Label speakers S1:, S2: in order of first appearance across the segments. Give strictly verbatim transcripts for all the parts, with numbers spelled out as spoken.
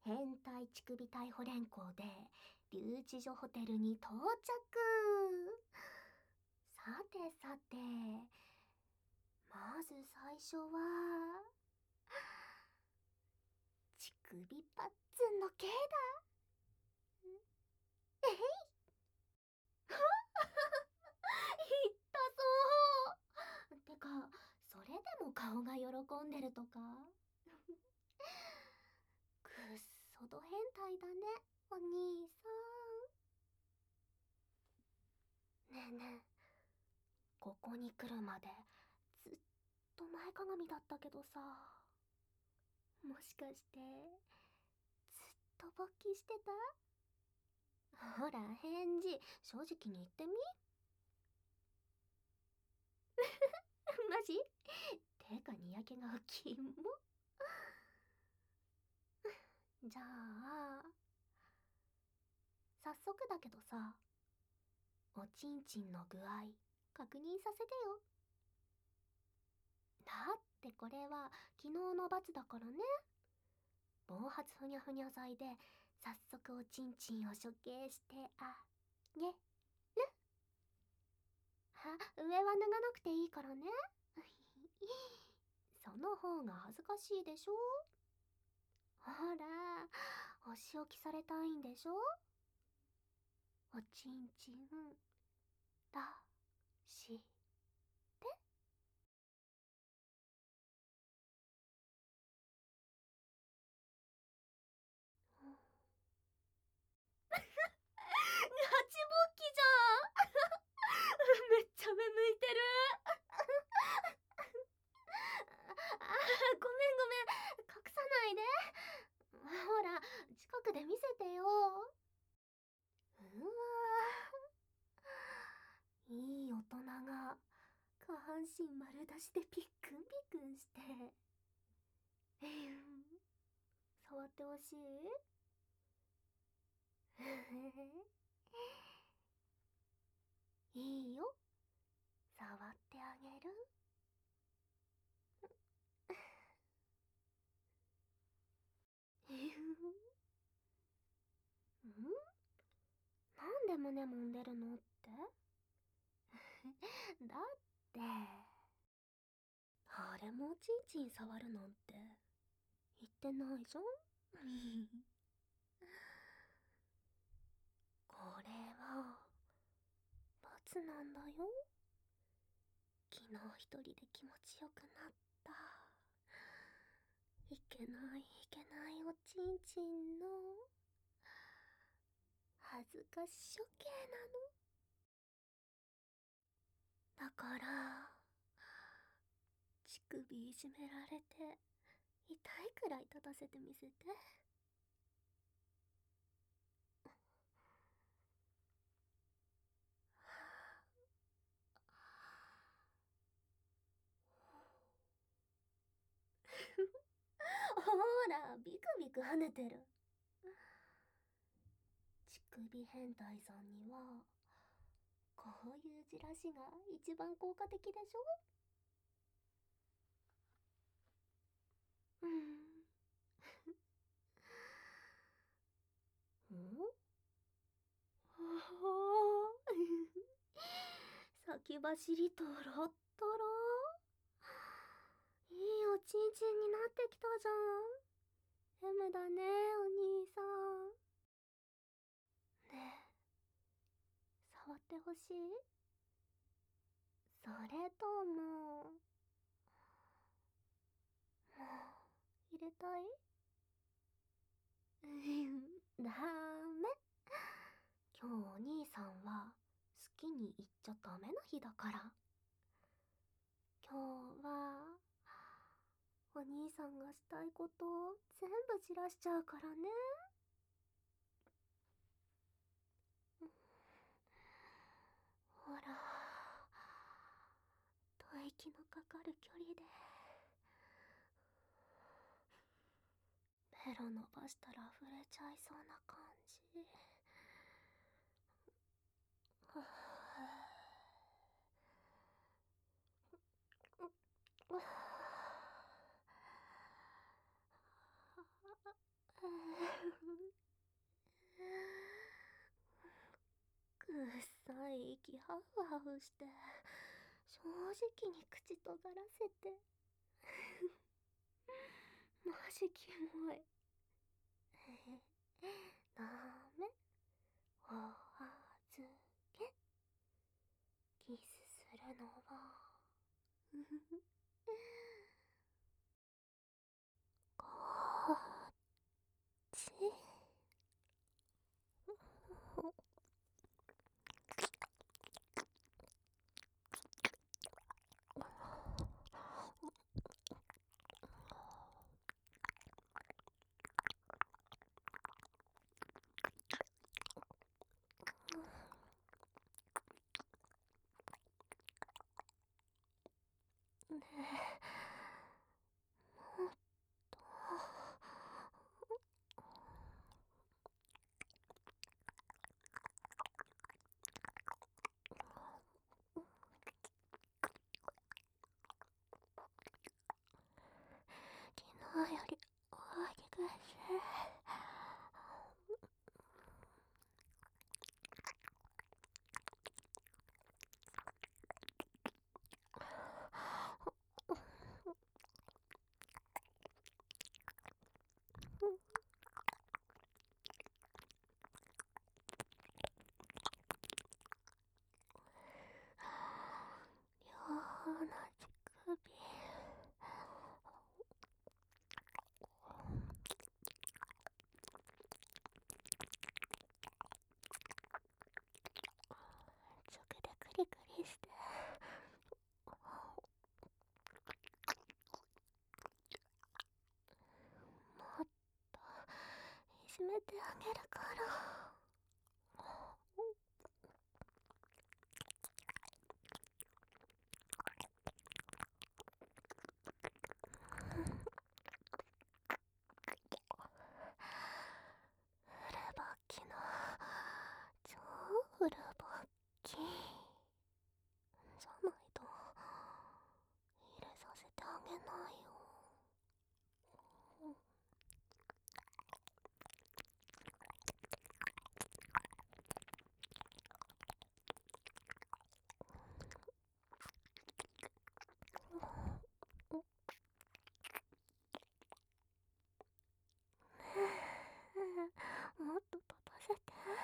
S1: 変態乳首逮捕連行で留置所ホテルに到着。さてさて、まず最初は乳首パッツンの刑だ。えい痛そう。てか、それでも顔が喜んでるとか。くっそど変態だね、お兄さん。ねえねえ、ここに来るまでずっと前かがみだったけどさ、もしかしてずっと勃起してた？ほら返事正直に言ってみ。マジ？てかにやけがキモ。じゃあ早速だけどさ、おちんちんの具合確認させてよ。だってこれは昨日の罰だからね。毛髪ふにゃふにゃ剤で早速おちんちんを処刑してあげる。は、上は脱がなくていいからね。その方が恥ずかしいでしょ。ほら、お仕置きされたいんでしょ。おちんちんだして。ガチ勃起じゃん。めっちゃ目向いてる。あ、ごめんごめん、隠さないで。ほら近くで見せてよ。うわー、いい大人が下半身丸出しでピックンピックンして、触ってほしい。いいよ、触ってあげる。ん？なんで胸揉んでるのって？だってあれもちんちん触るなんて言ってないじゃん。これは罰なんだよ。昨日一人で気持ちよくなった、いけないいけないおちんちんの恥ずかし処刑なの。だから乳首いじめられて痛いくらい立たせてみせて。ほらビクビク跳ねてる。乳首変態さんにはこういうじらしが一番効果的でしょ。うん。ん？お先走りとろっとろ。いいおちんちんになってきたじゃん。 M だね、お兄さん。ねえ、触ってほしい？それとももう入れたい？ダメ。今日お兄さんは好きに言っちゃダメな日だから。今日はお兄さんがしたいことを全部じらしちゃうからね。ほら、吐息のかかる距離でベロ伸ばしたら触れちゃいそうな感じ。はあ、 くっさい息ハフハフして正直に口とがらせてマジキモい。ダメ。お預け。キスするのはこっち。ねえ、もっと昨日より大きくして。両方の乳首直でクリクリして。もっといじめてあげるから。フルバッキの超フルバッキじゃないと入れさせてあげないよ。もっと立たせて。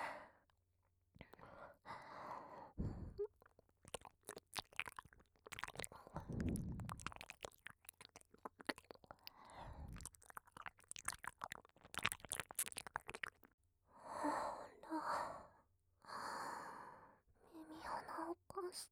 S1: ほら、耳鼻をかして。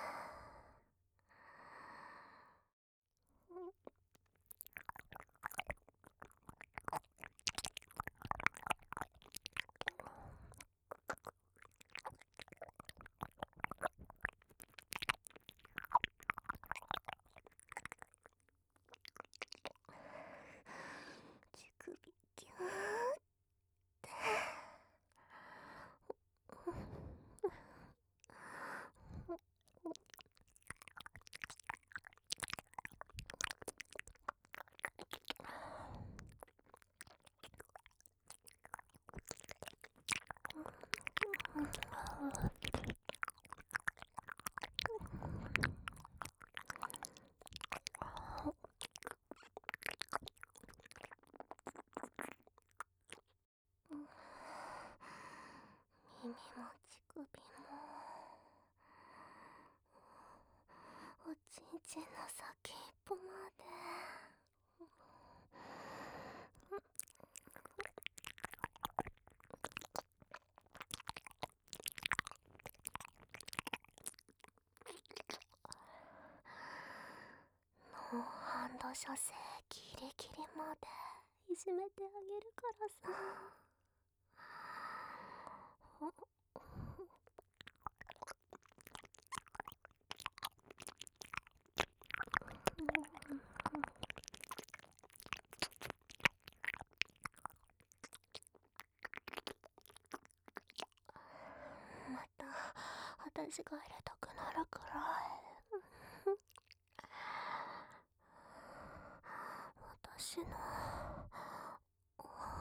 S1: 乳首ギューって耳も乳首もおちんちんの先っぽまで。ノーハンド射精ギリギリまでいじめてあげるからさ。また私が入れたくなるくらい。私のお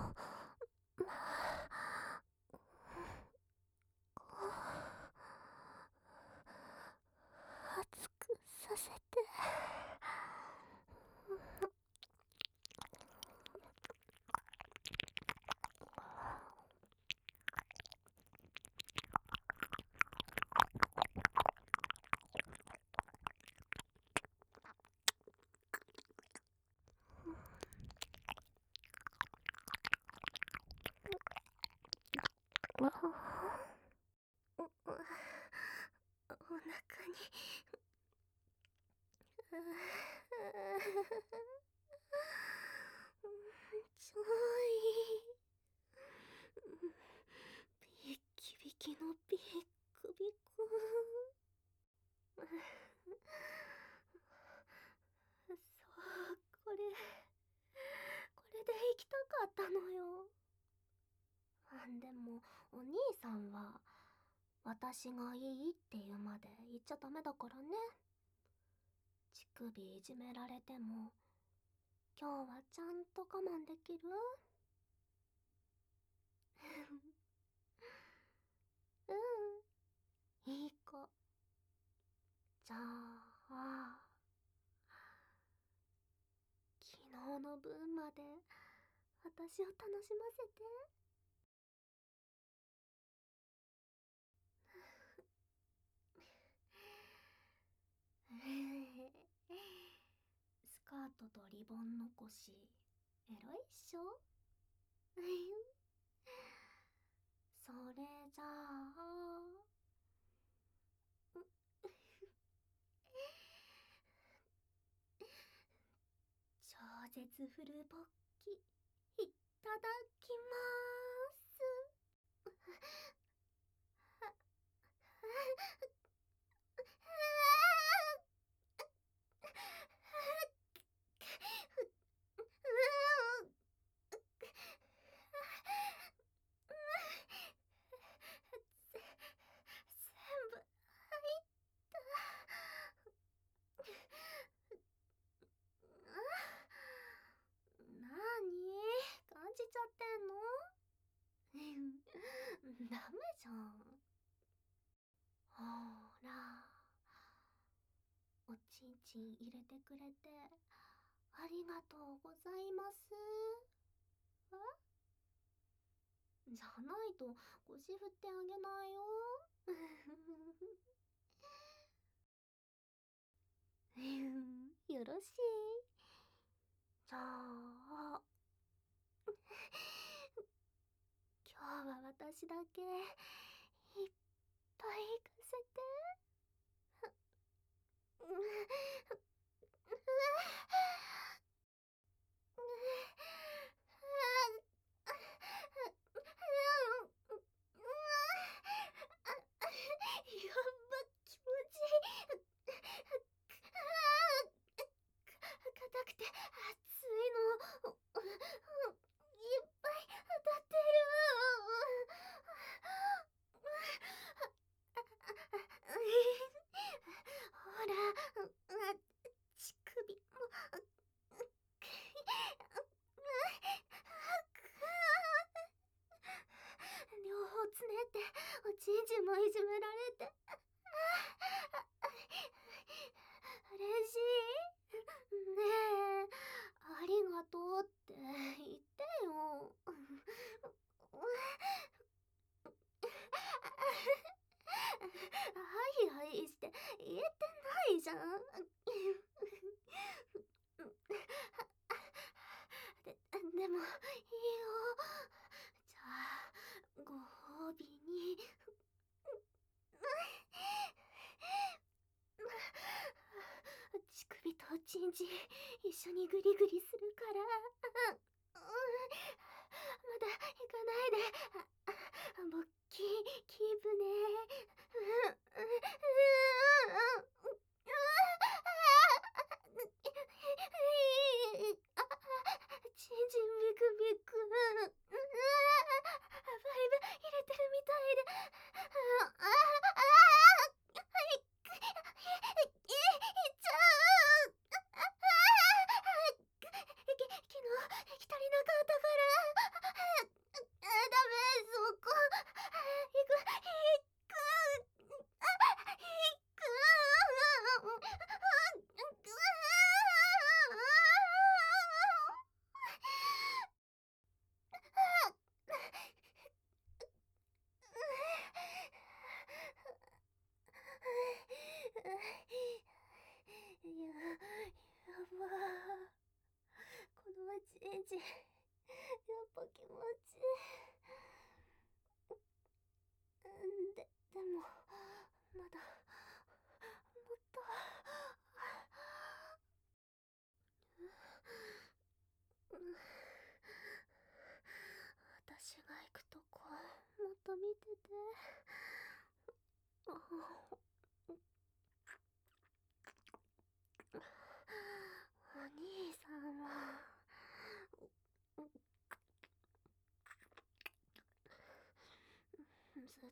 S1: ちょい。ビッキビキのビックビク。そう、これ、これで行きたかったのよ。でも、お兄さんは、私がいいって言うまで言っちゃダメだからね。乳首いじめられても、今日はちゃんと我慢できる？うん、いい子。じゃあ、昨日の分まで私を楽しませて。スカートとリボン残し、エロいっしょ？それじゃあ、超絶フル勃起、いただきまーす。全部入った。なーに？感じちゃってんの？ダメじゃん。ほーら、おちんちん入れてくれてありがとうございます。え？じゃないと腰振ってあげないよ。よろしい。じゃあ、今日は私だけいっぱい行かせて。やっば、気持ちいい。硬くて熱いの。いっぱい当たってる。ほら、乳首も。両方つねっておちんちんもいじめられて嬉しい。ねえ、ありがとうって言ってよ。はいはいして言えてないじゃん。で、でもいいよ。じゃあ、ご褒美に。乳首とおちんちん一緒にグリグリするから。まだ行かないで。勃起キープね。ちんちんビクビク。バイブ入れてるみたいで。いっちゃう。昨日液足りなかったから。ダメ、そこ。行く、行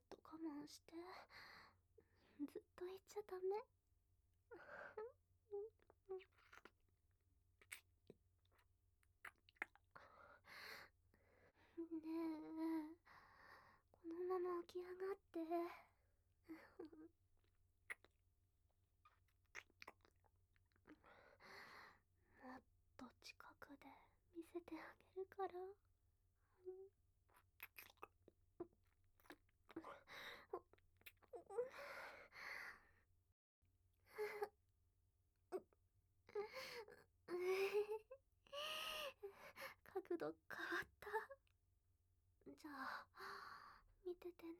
S1: と我慢して、ずっと言っちゃダメ。ねえ、このまま起き上がって。もっと近くで見せてあげるから。角度変わった。じゃあ見ててね。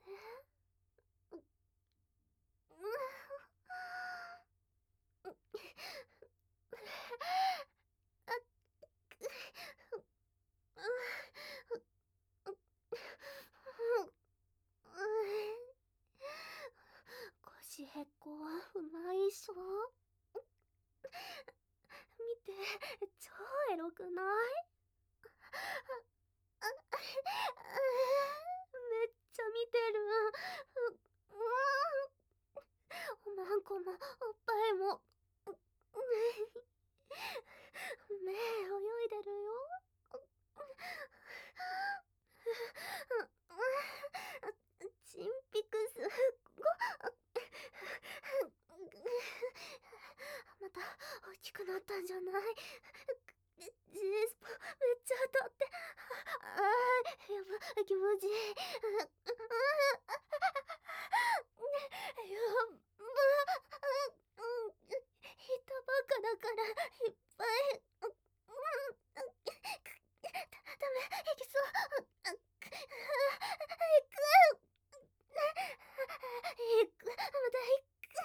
S1: 腰へっこはうまいっしょ。見て、超エロくない？めっちゃ見てる。おまんこもおっぱいも目泳いでるよ。チンピクスまた大きくなったんじゃない？ G スポめっちゃ当たって、あーやば、気持ちいい。やば、人バカだからいっぱい。ダメ、いきそう。いくいく、またいく。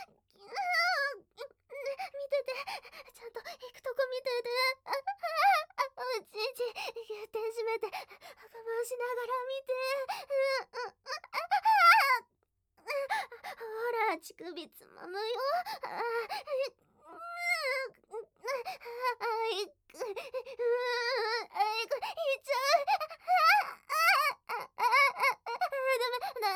S1: 見てて、ちゃんと行くとこ見てて。おちんちギューって閉めて、我慢しながら見て。ほら、乳首つまむよ。あいく、あいく、いっちゃう。ダメだ。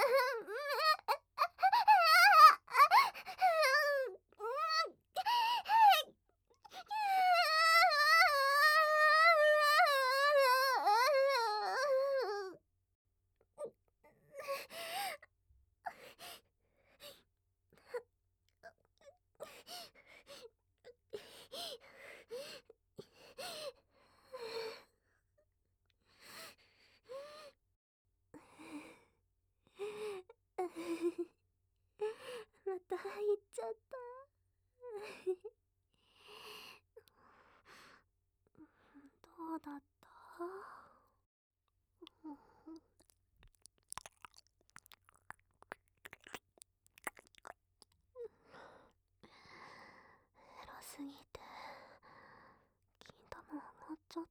S1: また行っちゃった。どうだった？エロすぎて金玉上がっちゃった。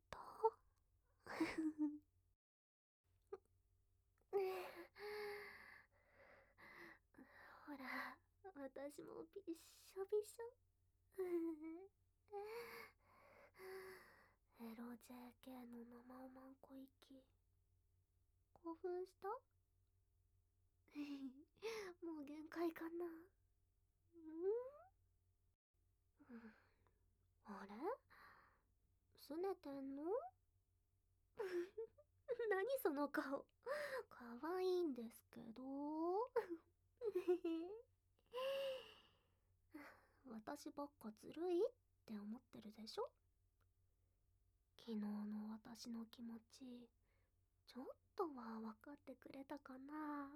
S1: ほら、私もびっしょびしょ。エロ ジェーケー の生おまんこ息、興奮した？もう限界かな。うん、あれ、すねてんの？何その顔、かわいいんですけど。私ばっかずるいって思ってるでしょ？昨日の私の気持ち、ちょっとは分かってくれたかな？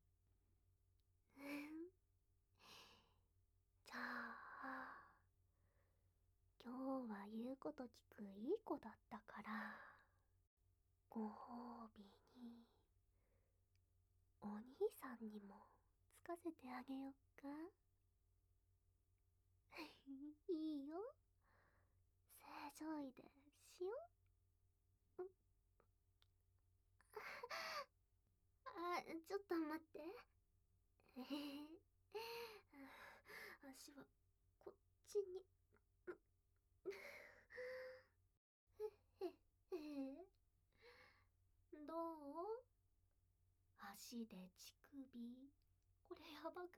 S1: じゃあ、今日は言うこと聞くいい子だったから、ご褒美にお兄さんにもつかせてあげよっか。いいよ、正常位でしよ。あ、ちょっと待って。えへ足はこっちに。へへどう？ 足で乳首。これやばくない？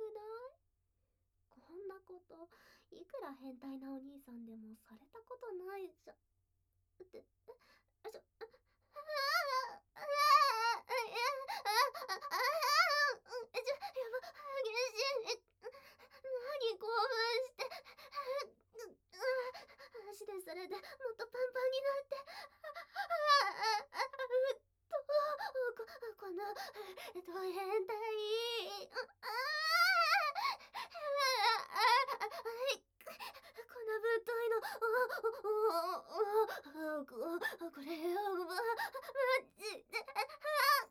S1: こんなこと、いくら変態なお兄さんでもされたことないじゃ。って、あ、ちょ、あ、あ、あ、あ、あ、あ、あ、ちょ、やば、激しい。何興奮して。足でそれでもっとパンパンになって。あ、あ、あ、うっと、こ、この、えっと、変態。あ、あ、あ、このぶっといの、お、お、お、お、こ、これ、お、ま、マジで、あ、あ、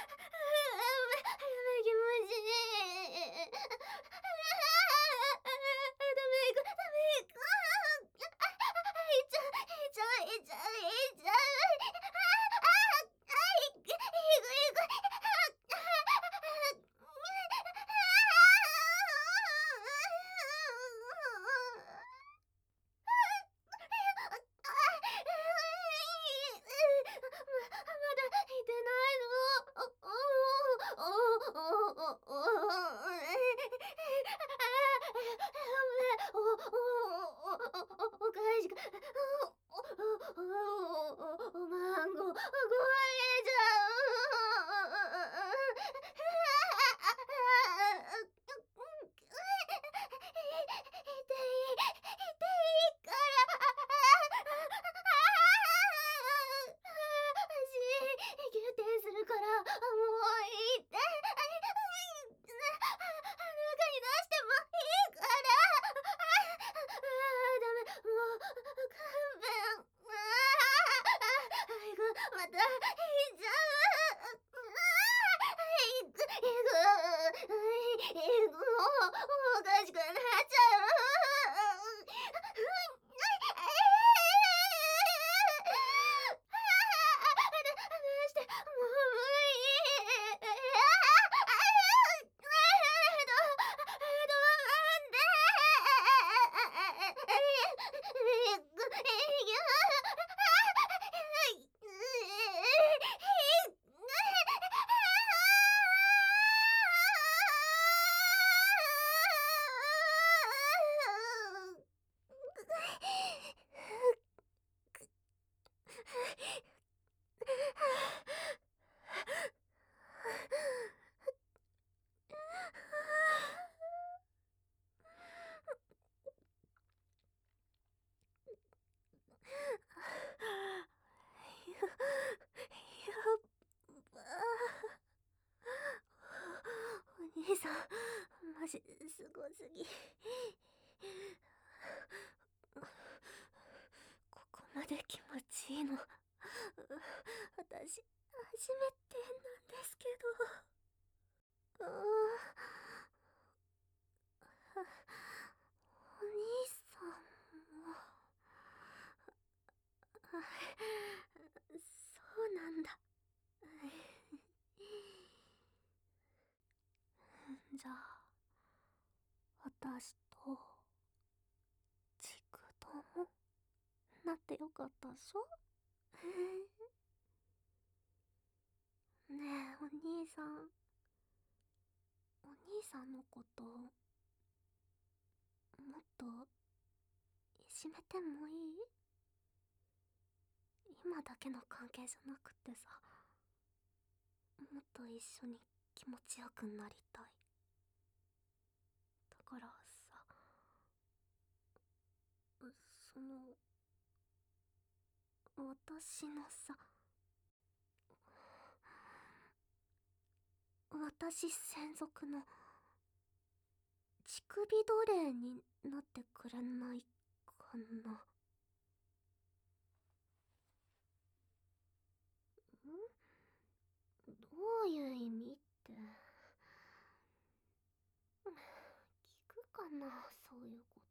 S1: やべ、気持ちいい。ダメ、ダメ、いっちゃう、いっちゃう、いっちゃう、いっちゃう。あ、あ、あ、いく、いく、いく。ギュテンするから、もういいって。中に出してもいいから。ああ、ダメ、もう、勘弁。ああ、いく、また、いっちゃう。いく、いく、いく、もう、おかしくなっちゃう。お兄さん、マジすごすぎ。ここまで気持ちいいの、私、初めてなんですけど。うーお兄さんも。そうなんだ。じゃあ、私と、ちくとも、なってよかったっしょ？ねえ、お兄さん。お兄さんのこと、もっと、いじめてもいい？今だけの関係じゃなくてさ、もっと一緒に気持ちよくなりたい。だからさ、その、私のさ、私専属の乳首奴隷になってくれないかな。ん？どういう意味って。聞くかな、そういうこと。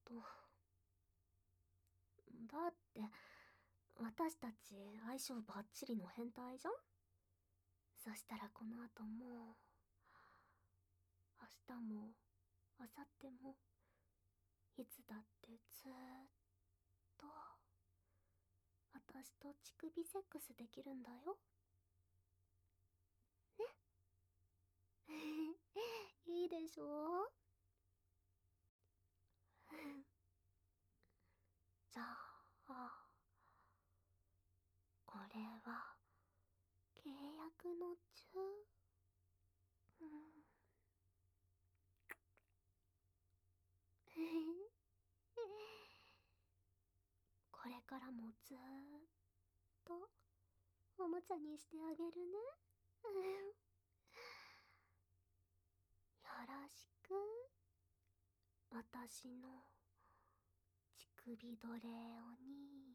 S1: だって、私たち相性バッチリの変態じゃん？そしたらこの後もう、明日も、明後日も、いつだってずーっと、私と乳首セックスできるんだよ。ね？ しょ？じゃあ、これは契約の中？うん。これからもずーっとおもちゃにしてあげるね。よろしく。私の乳首奴隷お兄